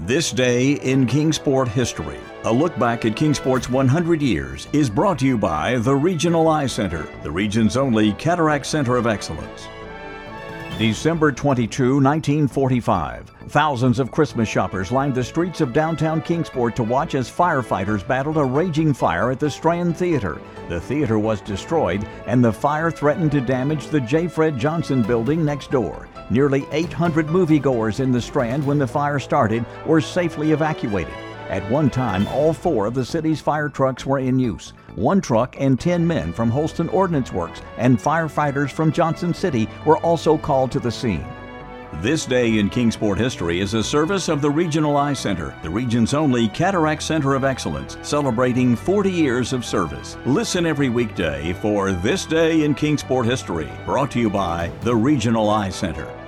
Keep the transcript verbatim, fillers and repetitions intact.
This Day in Kingsport History. A look back at Kingsport's one hundred years is brought to you by the Regional Eye Center, the region's only cataract center of excellence. December twenty-second, nineteen forty-five. Thousands of Christmas shoppers lined the streets of downtown Kingsport to watch as firefighters battled a raging fire at the Strand Theater. The theater was destroyed, and the fire threatened to damage the J. Fred Johnson building next door. Nearly eight hundred moviegoers in the Strand when the fire started were safely evacuated. At one time, all four of the city's fire trucks were in use. One truck and ten men from Holston Ordnance Works and firefighters from Johnson City were also called to the scene. This Day in Kingsport History is a service of the Regional Eye Center, the region's only cataract center of excellence, celebrating forty years of service. Listen every weekday for This Day in Kingsport History, brought to you by the Regional Eye Center.